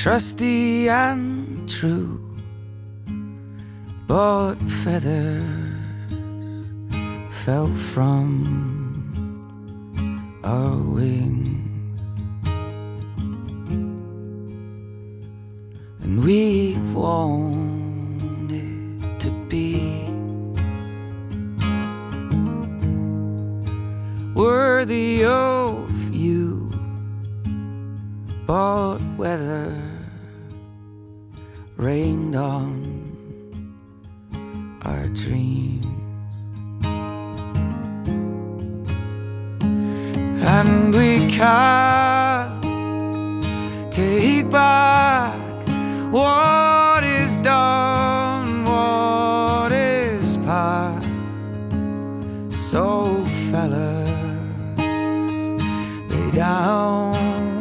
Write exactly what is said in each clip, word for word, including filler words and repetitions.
trusty and true, but feathers fell from our wings, and we wanted to be worthy of you, but weather rained on our dreams, and we can't take back what is done, what is past. So fellas, lay down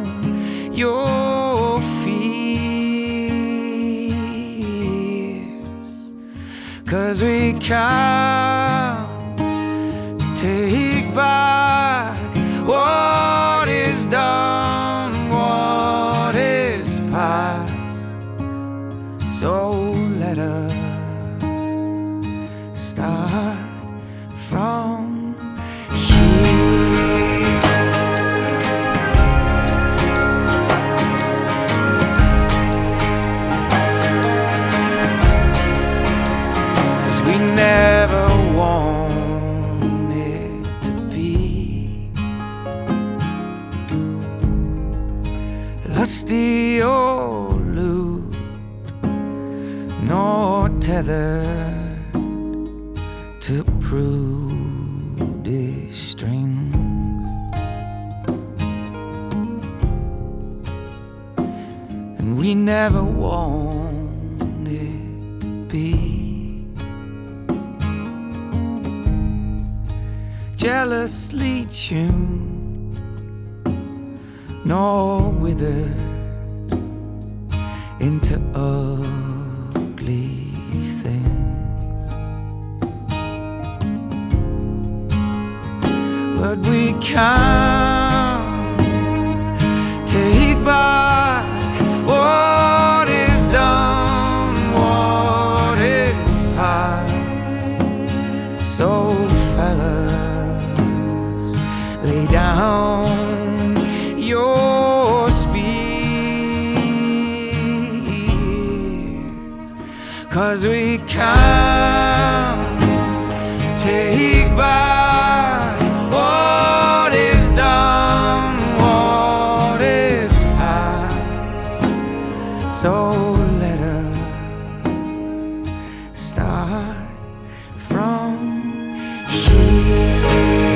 your fears, 'cause we can't take back what is done, what is past. So let us start from here. 'Cause we never wanted to be lusty or lewd, nor tethered to prudish strings, and we never wanted to be jealously tuned, nor withered into ugly things. But we can't take back what is done, what is past. So fellas, lay down your spears, 'cause we can't take back what is done, what is past. So let us start from here.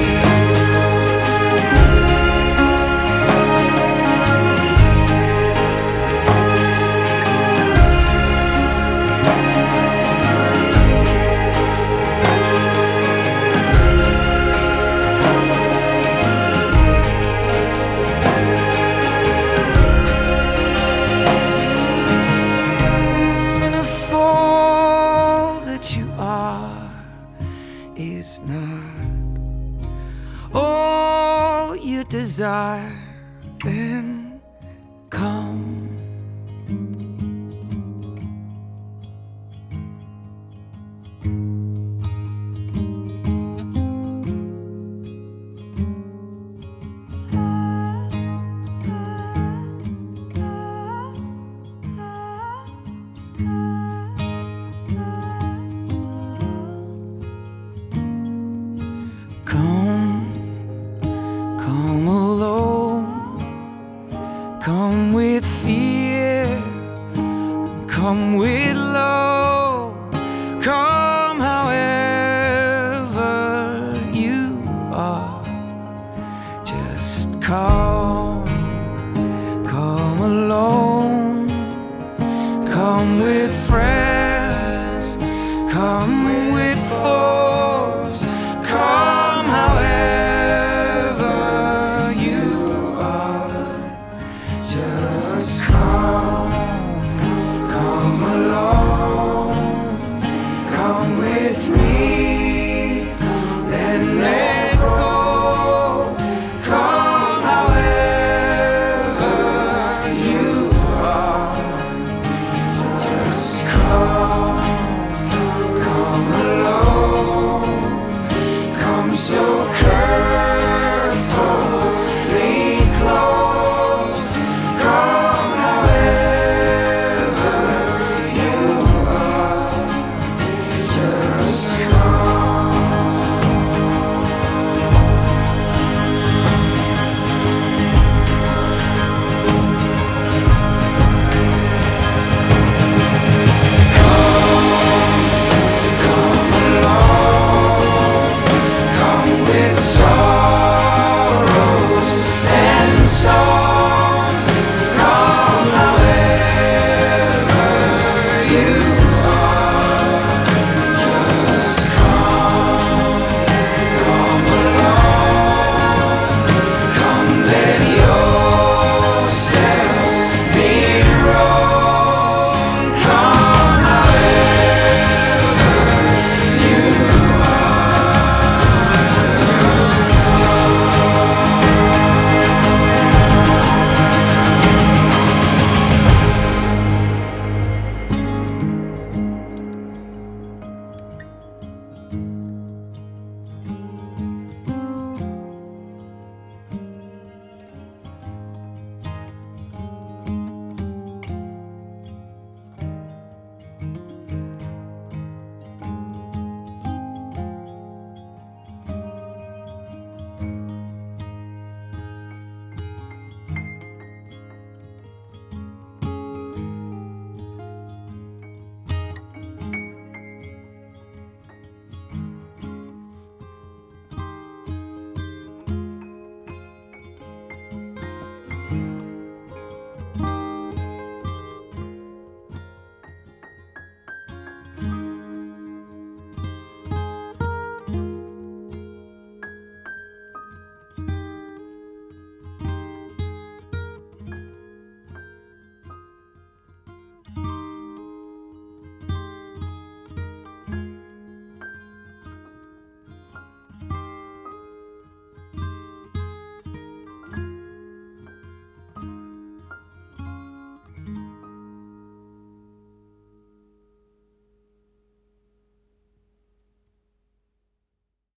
Is not all you desire, then come. Come, come alone, come with fear, come with love, come however you are, just come.